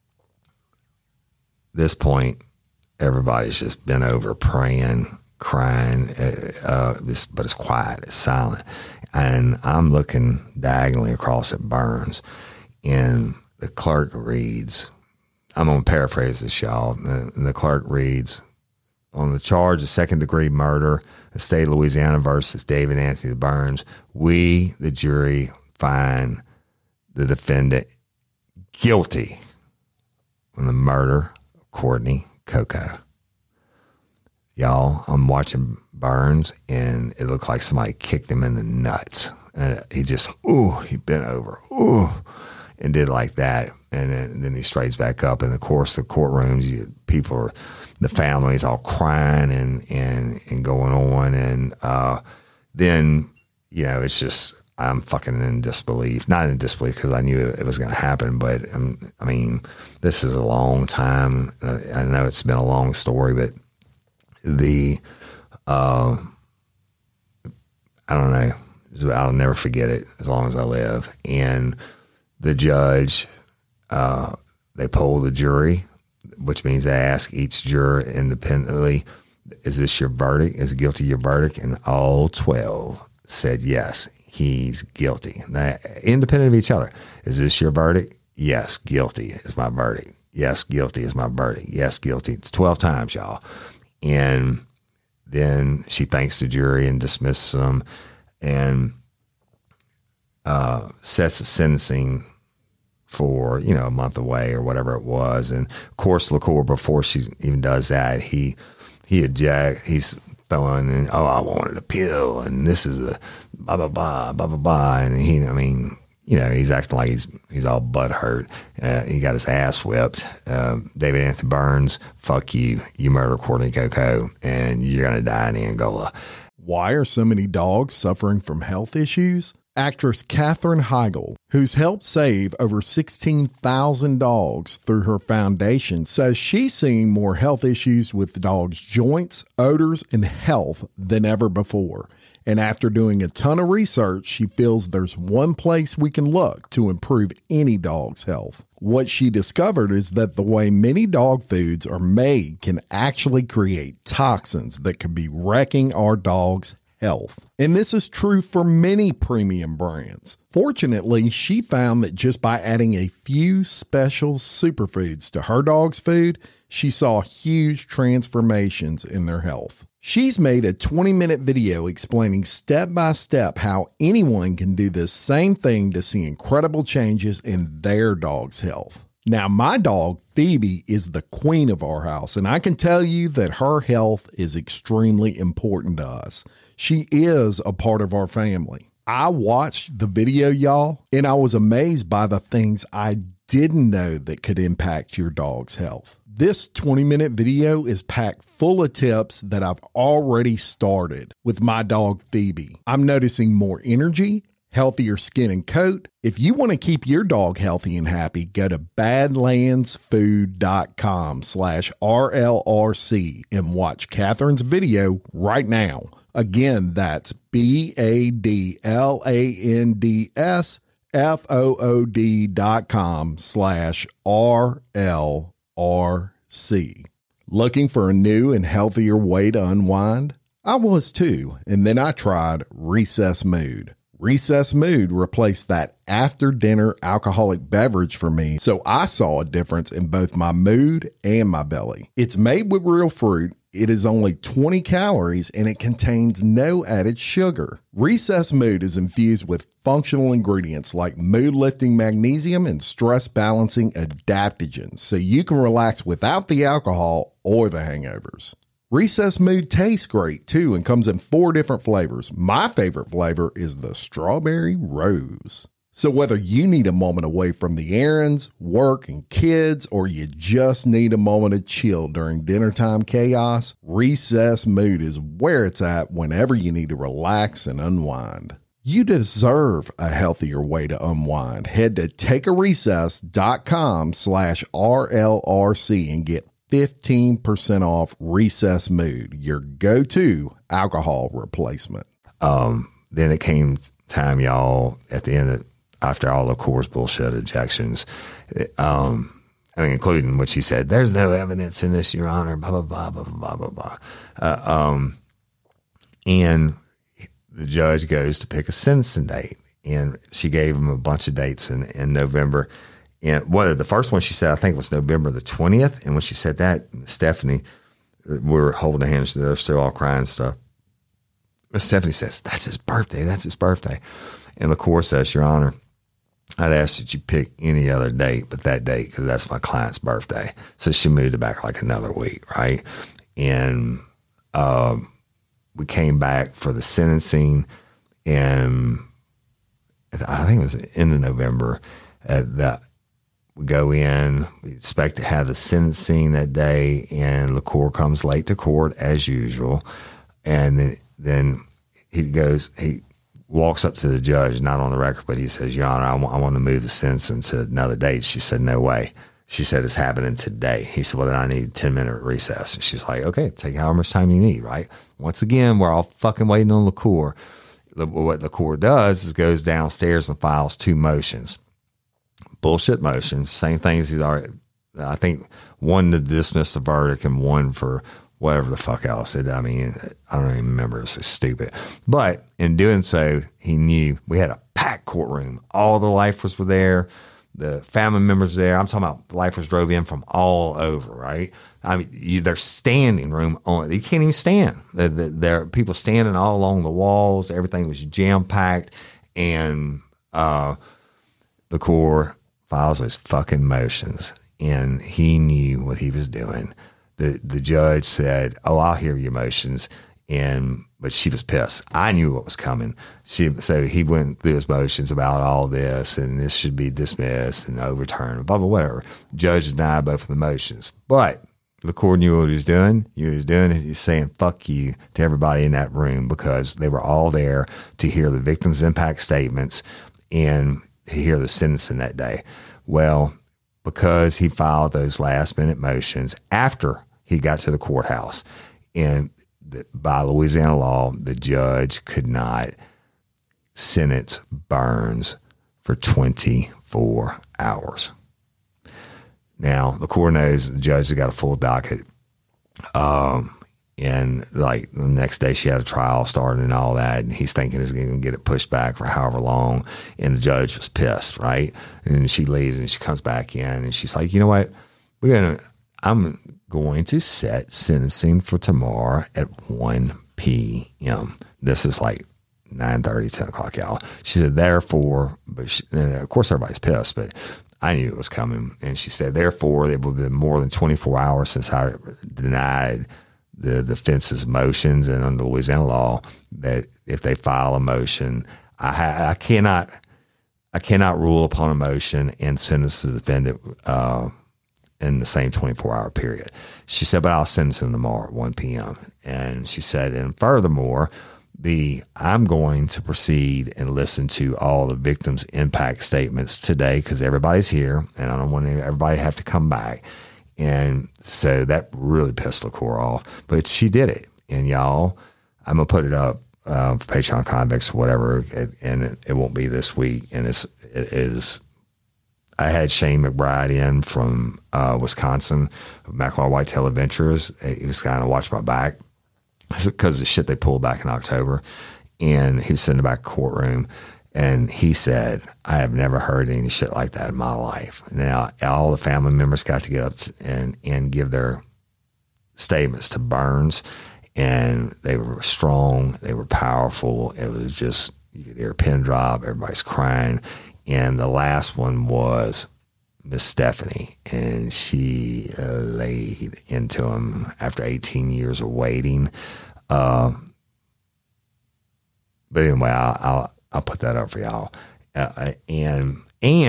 this point, everybody's just been over praying, crying, but it's quiet, it's silent. And I'm looking diagonally across at Burns, and the clerk reads, I'm going to paraphrase this, y'all. And the clerk reads, on the charge of second-degree murder, the state of Louisiana versus David Anthony Burns, we, the jury, find the defendant guilty on the murder of Courtney Coco. Y'all, I'm watching Burns, and it looked like somebody kicked him in the nuts. And he just, he bent over, and did like that. And then he straightens back up. And of course, the courtrooms, the families all crying and going on. And then, it's just, I'm fucking in disbelief. Not in disbelief because I knew it was going to happen, but I mean, this is a long time. I know it's been a long story, but I don't know. I'll never forget it as long as I live. And the judge, they poll the jury, which means they ask each juror independently, is this your verdict? Is guilty your verdict? And all 12 said, yes, he's guilty. Now, independent of each other. Is this your verdict? Yes, guilty is my verdict. Yes, guilty is my verdict. Yes, guilty. It's 12 times, y'all. And then she thanks the jury and dismisses them and sets the sentencing for, a month away or whatever it was. And of course, LaCour, before she even does that, he's throwing in, I wanted a pill, and this is a blah, blah, blah, blah, blah, blah. And he's acting like he's all butthurt. He got his ass whipped. David Anthony Burns, fuck you. You murdered Courtney Coco, and you're going to die in Angola. Why are so many dogs suffering from health issues? Actress Katherine Heigl, who's helped save over 16,000 dogs through her foundation, says she's seeing more health issues with dogs' joints, odors, and health than ever before. And after doing a ton of research, she feels there's one place we can look to improve any dog's health. What she discovered is that the way many dog foods are made can actually create toxins that could be wrecking our dog's health. And this is true for many premium brands. Fortunately, she found that just by adding a few special superfoods to her dog's food, she saw huge transformations in their health. She's made a 20-minute video explaining step by step how anyone can do this same thing to see incredible changes in their dog's health. Now, my dog, Phoebe, is the queen of our house, and I can tell you that her health is extremely important to us. She is a part of our family. I watched the video, y'all, and I was amazed by the things I didn't know that could impact your dog's health. This 20-minute video is packed full of tips that I've already started with my dog, Phoebe. I'm noticing more energy, healthier skin and coat. If you want to keep your dog healthy and happy, go to badlandsfood.com/RLRC and watch Katherine's video right now. Again, that's badlandsfood.com/RLRC. Looking for a new and healthier way to unwind? I was too, and then I tried Recess Mood. Recess Mood replaced that after-dinner alcoholic beverage for me, so I saw a difference in both my mood and my belly. It's made with real fruit. It is only 20 calories and it contains no added sugar. Recess Mood is infused with functional ingredients like mood-lifting magnesium and stress-balancing adaptogens, so you can relax without the alcohol or the hangovers. Recess Mood tastes great too and comes in 4 different flavors. My favorite flavor is the strawberry rose. So whether you need a moment away from the errands, work, and kids, or you just need a moment of chill during dinner time chaos, Recess Mood is where it's at whenever you need to relax and unwind. You deserve a healthier way to unwind. Head to takearecess.com/RLRC and get 15% off Recess Mood, your go-to alcohol replacement. Then it came time, y'all, at the end of after all the Coors bullshit ejections, including what she said, there's no evidence in this, Your Honor, blah, blah, blah, blah, blah, blah, blah. And the judge goes to pick a sentencing date, and she gave him a bunch of dates in November. And the first one she said, I think, was November the 20th. And when she said that, Stephanie, we were holding hands, they're still all crying and stuff. But Stephanie says, that's his birthday. And the court says, Your Honor, I'd ask that you pick any other date but that date because that's my client's birthday. So she moved it back like another week, right? And we came back for the sentencing, and I think it was the end of November. We go in, we expect to have the sentencing that day, and LaCour comes late to court as usual. And then he walks up to the judge, not on the record, but he says, Your Honor, I want to move the sentencing to another date. She said, no way. She said, it's happening today. He said, well, then I need a 10-minute recess. And she's like, okay, take however much time you need, right? Once again, we're all fucking waiting on LaCour. What LaCour does is goes downstairs and files 2 motions. Bullshit motions, same things he's already, I think, one to dismiss the verdict and one for whatever the fuck else. I don't even remember. It's stupid. But in doing so, he knew we had a packed courtroom. All the lifers were there. The family members were there. I'm talking about the lifers drove in from all over, right? I mean, their standing room on, you can't even stand. There are people standing all along the walls. Everything was jam-packed. And the court files those fucking motions, and he knew what he was doing. The judge said, oh, I'll hear your motions. But she was pissed. I knew what was coming. So he went through his motions about all this, and this should be dismissed and overturned, blah, blah, whatever. Judge denied both of the motions. But the court knew what he was doing. He's saying fuck you to everybody in that room because they were all there to hear the victim's impact statements and to hear the sentencing that day. Well, because he filed those last-minute motions after he got to the courthouse, and by Louisiana law, the judge could not sentence Burns for 24 hours. Now, the court knows the judge has got a full docket. And like the next day she had a trial starting and all that. And he's thinking he's going to get it pushed back for however long. And the judge was pissed, right? And she leaves and she comes back in and she's like, you know what? I'm going to set sentencing for tomorrow at 1 p.m. This is like 9:30, 10 o'clock, y'all. She said, therefore, and of course everybody's pissed, but I knew it was coming. And she said, therefore, it would have been more than 24 hours since I denied the defense's motions, and under Louisiana law, that if they file a motion, I cannot rule upon a motion and sentence the defendant in the same 24-hour period. She said, but I'll sentence him tomorrow at 1 p.m. And she said, and furthermore, I'm going to proceed and listen to all the victims' impact statements today because everybody's here, and I don't want everybody to have to come back. And so that really pissed LaCour off, but she did it. And y'all, I'm going to put it up for Patreon Convicts or whatever, and it won't be this week. And it is, I had Shane McBride in from Wisconsin, McLaur Whitetail Adventures. He was kind of watch my back because of the shit they pulled back in October. and he was sitting in the back courtroom, and he said, I have never heard any shit like that in my life. Now, all the family members got to get up and give their statements to Burns, and they were strong. They were powerful. It was just, you could hear a pin drop. Everybody's crying. And the last one was Miss Stephanie, and she laid into him after 18 years of waiting. But anyway, I'll put that up for y'all. And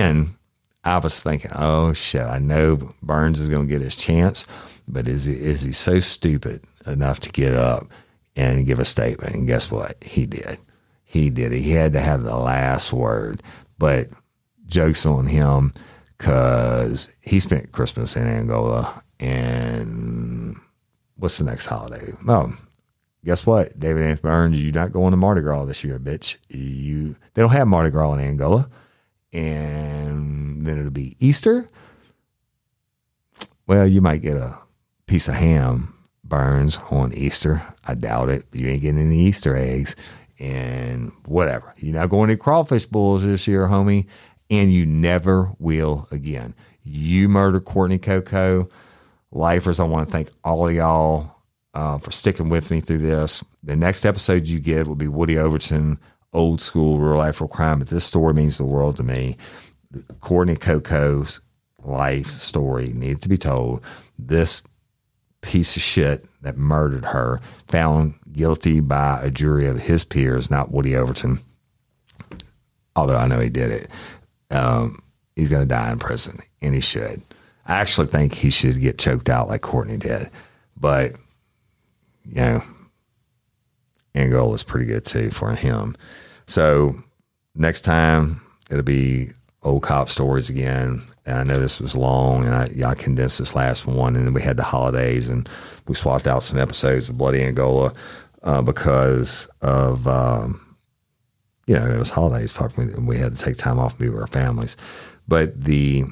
I was thinking, oh shit, I know Burns is going to get his chance, but is he so stupid enough to get up and give a statement? And guess what? He did. He did it. He had to have the last word. But joke's on him, because he spent Christmas in Angola. And what's the next holiday? Oh, guess what? David Anthony Burns, you're not going to Mardi Gras this year, bitch. They don't have Mardi Gras in Angola. And then it'll be Easter. Well, you might get a piece of ham, Burns, on Easter. I doubt it. You ain't getting any Easter eggs and whatever. You're not going to crawfish bowls this year, homie, and you never will again. You murdered Courtney Coco. Lifers, I want to thank all of y'all for sticking with me through this. The next episode you get will be Woody Overton, old school, real life, real crime. But this story means the world to me. Courtney Coco's life story needed to be told. This piece of shit that murdered her, found guilty by a jury of his peers, not Woody Overton, although I know he did it. He's going to die in prison, and he should. I actually think he should get choked out like Courtney did. But, you know, Angola is pretty good too for him. So next time it'll be old cop stories again. And I know this was long, and I condensed this last one, and then we had the holidays, and we swapped out some episodes of Bloody Angola because of, it was holidays. And we had to take time off and be with our families. But the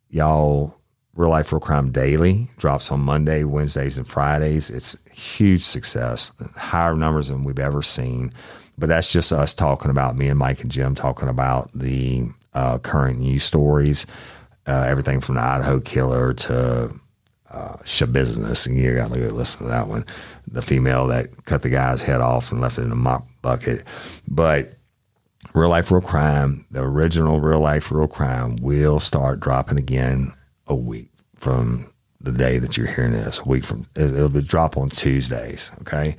Real Life, Real Crime Daily drops on Monday, Wednesdays, and Fridays. It's a huge success, higher numbers than we've ever seen. But that's just us talking about, me and Mike and Jim talking about the current news stories, everything from the Idaho killer to Shabusiness. And you got to listen to that one. The female that cut the guy's head off and left it in a mop bucket. But Real Life, Real Crime, the original Real Life, Real Crime will start dropping again a week from the day that you're hearing this. A week from, it'll be drop on Tuesdays. Okay.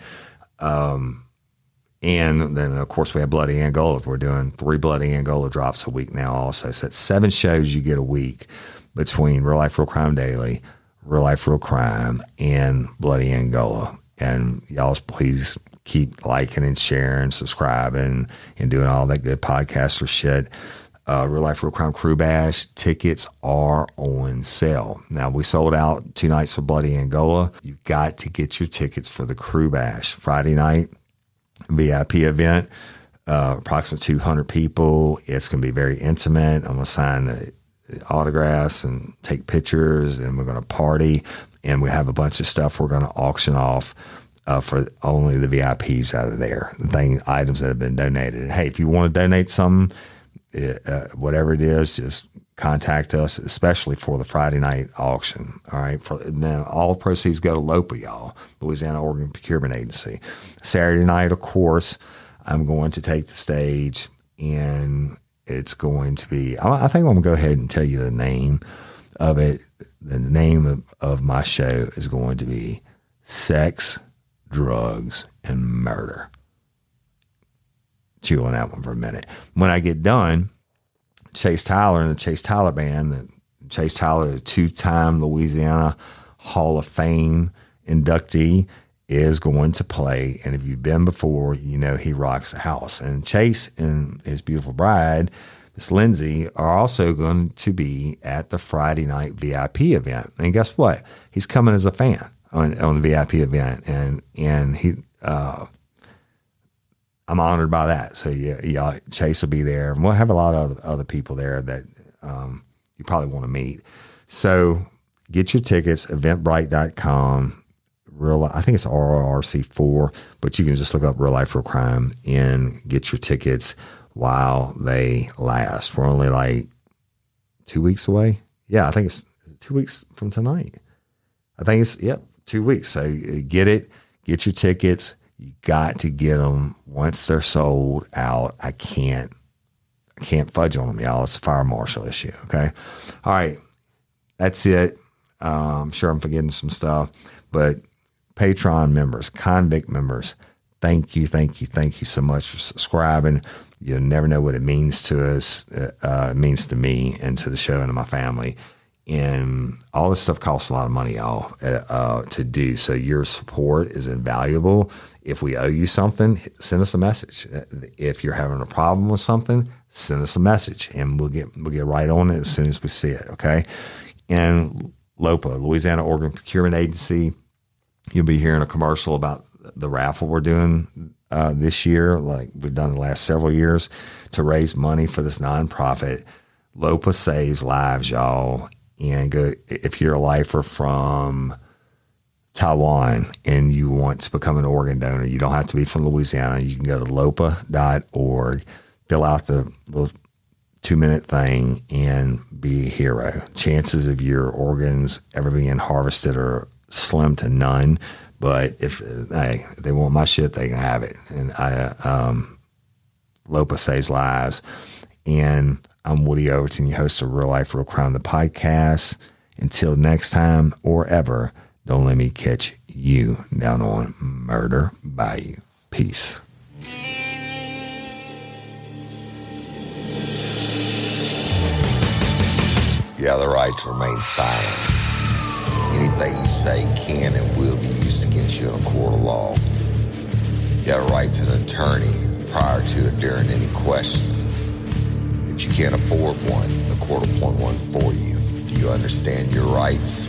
And then, of course, we have Bloody Angola. We're doing 3 Bloody Angola drops a week now also. So that's 7 shows you get a week between Real Life, Real Crime Daily, Real Life, Real Crime, and Bloody Angola. And y'all please keep liking and sharing, subscribing, and doing all that good podcaster shit. Real Life, Real Crime Crew Bash tickets are on sale. Now, we sold out 2 nights for Bloody Angola. You've got to get your tickets for the Crew Bash. Friday night, VIP event, approximately 200 people. It's going to be very intimate. I'm going to sign the autographs and take pictures, and we're going to party. And we have a bunch of stuff we're going to auction off for only the VIPs out of there, items that have been donated. And hey, if you want to donate something, whatever it is, just contact us, especially for the Friday night auction. All right. Then all proceeds go to LOPA, y'all, Louisiana Organ Procurement Agency. Saturday night, of course, I'm going to take the stage, and it's going to be, I think I'm going to go ahead and tell you the name of it. The name of my show is going to be Sex, Drugs, and Murder. Chew on that one for a minute. When I get done, Chase Tyler and the Chase Tyler Band, Chase Tyler, a 2-time Louisiana Hall of Fame inductee, is going to play. And if you've been before, you know he rocks the house. And Chase and his beautiful bride, Miss Lindsay, are also going to be at the Friday night VIP event. And guess what? He's coming as a fan on the VIP event. And he, I'm honored by that. So yeah, Chase will be there, and we'll have a lot of other people there that you probably want to meet. So get your tickets, eventbrite.com, I think it's RRC4, but you can just look up Real Life Real Crime and get your tickets while they last. We're only like 2 weeks away. Yeah, I think it's 2 weeks from tonight. I think it's, 2 weeks. So get it, get your tickets. You got to get them once they're sold out. I can't fudge on them, y'all. It's a fire marshal issue. Okay. All right. That's it. I'm sure I'm forgetting some stuff, but Patreon members, Convict members, thank you so much for subscribing. You'll never know what it means to us. It means to me and to the show and to my family. And all this stuff costs a lot of money, y'all, to do. So your support is invaluable. If we owe you something, send us a message. If you're having a problem with something, send us a message, and we'll get right on it as soon as we see it. Okay. And LOPA, Louisiana Organ Procurement Agency, you'll be hearing a commercial about the raffle we're doing this year, like we've done the last several years, to raise money for this nonprofit. LOPA saves lives, y'all. And go, if you're a lifer from Taiwan and you want to become an organ donor, you don't have to be from Louisiana. You can go to lopa.org, fill out the little 2-minute thing, and be a hero. Chances of your organs ever being harvested are slim to none. But if they want my shit, they can have it. And LOPA saves lives. And I'm Woody Overton, your host of Real Life Real Crime, the podcast. Until next time or ever, don't let me catch you down on Murder Bayou. Peace. You have the right to remain silent. Anything you say can and will be used against you in a court of law. You have a right to an attorney prior to or during any question. If you can't afford one, the court will appoint one for you. Do you understand your rights?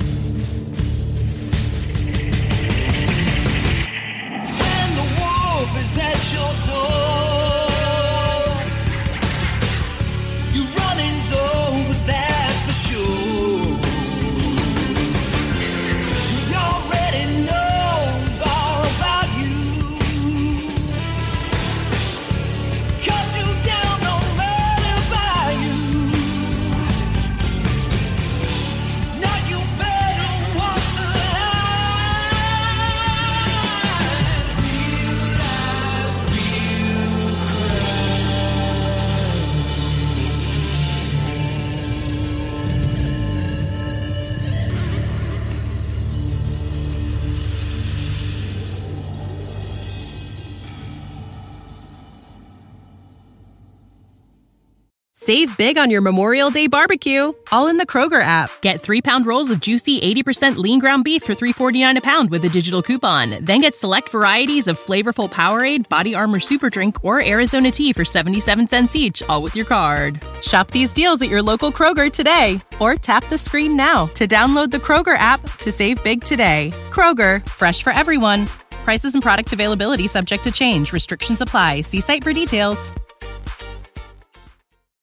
When the wolf is at your door, you running's over, that's for sure. He already knows all about you. Cut you down no matter by you. Now you better walk the line. Real life, real Save big on your Memorial Day barbecue, all in the Kroger app. Get 3-pound rolls of juicy 80% lean ground beef for $3.49 a pound with a digital coupon. Then get select varieties of flavorful Powerade, Body Armor Super Drink, or Arizona tea for 77 cents each, all with your card. Shop these deals at your local Kroger today, or tap the screen now to download the Kroger app to save big today. Kroger, fresh for everyone. Prices and product availability subject to change. Restrictions apply. See site for details.